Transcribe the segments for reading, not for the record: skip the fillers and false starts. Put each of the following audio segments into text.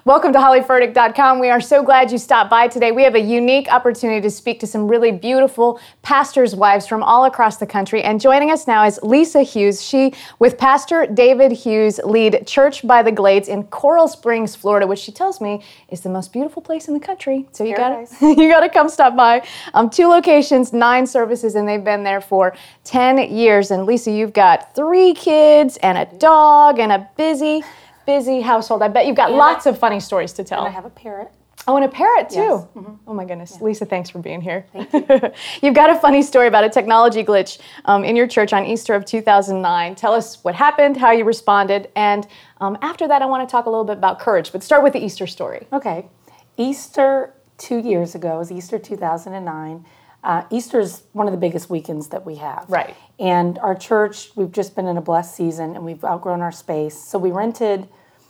Welcome to hollyfurtick.com. We are so glad you stopped by today. We have a unique opportunity to speak to some really beautiful pastors' wives from all across the country. And joining us now is Lisa Hughes. She, with Pastor David Hughes, lead Church by the Glades in Coral Springs, Florida, which she tells me is the most beautiful place in the country. So you got to come stop by. 2 locations, 9 services, and they've been there for 10 years. And Lisa, you've got 3 kids and a dog and a busy household. I bet you've got lots of funny stories to tell. And I have a parrot. Oh, and a parrot too. Yes. Mm-hmm. Oh my goodness. Yeah. Lisa, thanks for being here. Thank you. You've got a funny story about a technology glitch in your church on Easter of 2009. Tell us what happened, how you responded, and after that I want to talk a little bit about courage, but start with the Easter story. Okay. Easter 2 years ago was Easter 2009. Easter is one of the biggest weekends that we have. Right. And our church, we've just been in a blessed season and we've outgrown our space. So we rented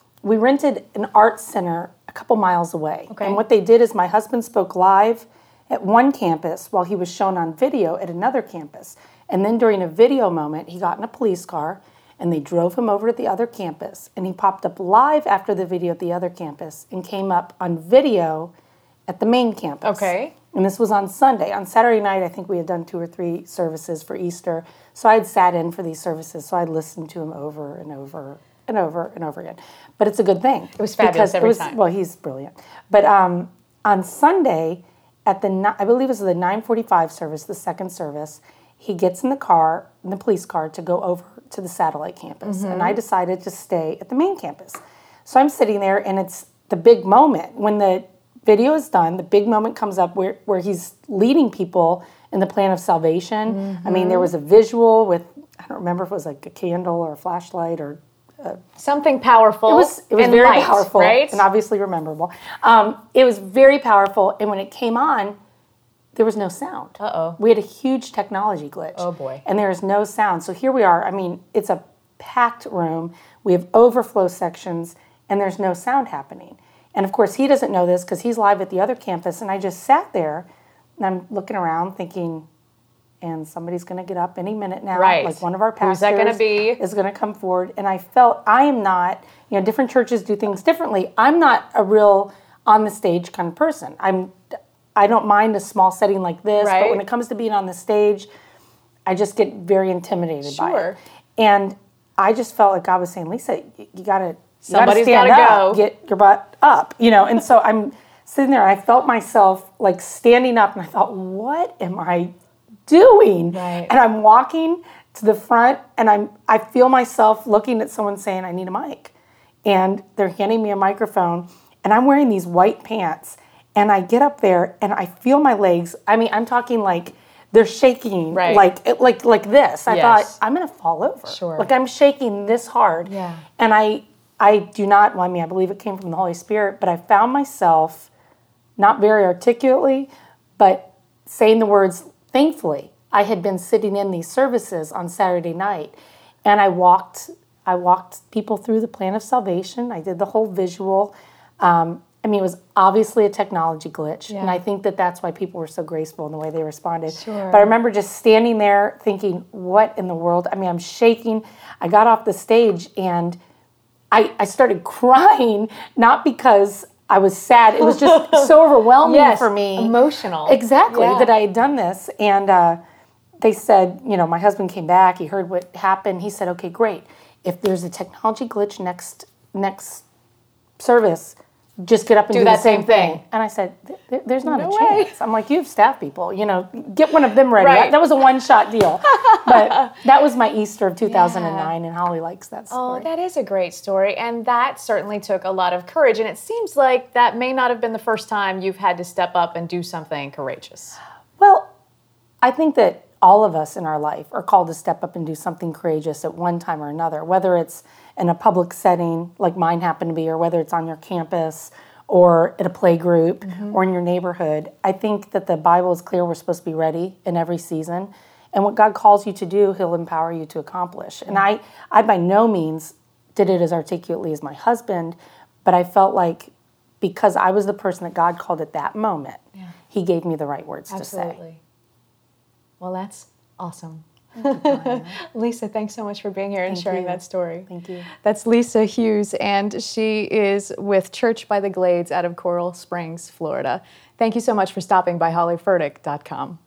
an art center a couple miles away. Okay. And what they did is my husband spoke live at one campus while he was shown on video at another campus. And then during a video moment, he got in a police car and they drove him over to the other campus. And he popped up live after the video at the other campus and came up on video at the main campus. Okay. And this was on Sunday. On Saturday night, I think we had done 2 or 3 services for Easter. So I'd sat in for these services, so I'd listened to him over and over and over and over again. But it's a good thing. It was fabulous every time. Well, he's brilliant. But on Sunday, I believe it was the 9:45 service, the second service, he gets in the police car, to go over to the satellite campus. Mm-hmm. And I decided to stay at the main campus. So I'm sitting there, and it's the big moment. When the video is done, the big moment comes up where he's leading people in the plan of salvation. Mm-hmm. I mean, there was a visual with, I don't remember if it was like a candle or a flashlight or something powerful. It was and very light, powerful, right? and obviously memorable. It was very powerful, and when it came on, there was no sound. Uh-oh. We had a huge technology glitch. Oh, boy. And there is no sound. So here we are. I mean, it's a packed room. We have overflow sections, and there's no sound happening. And of course, he doesn't know this because he's live at the other campus, and I just sat there, and I'm looking around thinking, and somebody's going to get up any minute now. Right. Like one of our pastors Who's that gonna be? is going to come forward. And I felt I am not, different churches do things differently. I'm not a real on the stage kind of person. I don't mind a small setting like this, right. but when it comes to being on the stage, I just get very intimidated by it. And I just felt like God was saying, Lisa, you got to Somebody's stand gotta up, go. get your butt up, And so I'm sitting there, and I felt myself like standing up, and I thought, what am I doing? Right. And I'm walking to the front, and I feel myself looking at someone saying, I need a mic. And they're handing me a microphone, and I'm wearing these white pants, and I get up there, and I feel my legs. I mean, I'm talking like they're shaking, right. like this. I Yes. thought, I'm going to fall over. Sure. Like I'm shaking this hard. Yeah. And I do not, well, I believe it came from the Holy Spirit, but I found myself not very articulately, but saying the words, thankfully. I had been sitting in these services on Saturday night, and I walked people through the plan of salvation. I did the whole visual. It was obviously a technology glitch, and I think that's why people were so graceful in the way they responded. Sure. But I remember just standing there thinking, what in the world? I'm shaking. I got off the stage, and I started crying, not because I was sad. It was just so overwhelming for me. Emotional. Exactly, Yeah. that I had done this. And they said, my husband came back. He heard what happened. He said, okay, great. If there's a technology glitch next service, just get up and do that the same same thing. And I said, there's not No a way. chance. I'm like, you have staff people, get one of them ready. Right. That was a one-shot deal. But that was my Easter of 2009, and Holly likes that story. Oh, that is a great story, and that certainly took a lot of courage, and it seems like that may not have been the first time you've had to step up and do something courageous. Well, I think that all of us in our life are called to step up and do something courageous at one time or another, whether it's in a public setting like mine happened to be, or whether it's on your campus or at a play group or in your neighborhood. I think that the Bible is clear we're supposed to be ready in every season. And what God calls you to do, He'll empower you to accomplish. And I by no means did it as articulately as my husband, but I felt like because I was the person that God called at that moment, He gave me the right words to say. Well, that's awesome. Lisa, thanks so much for being here and sharing that story. Thank you. That's Lisa Hughes, and she is with Church by the Glades out of Coral Springs, Florida. Thank you so much for stopping by hollyfurtick.com.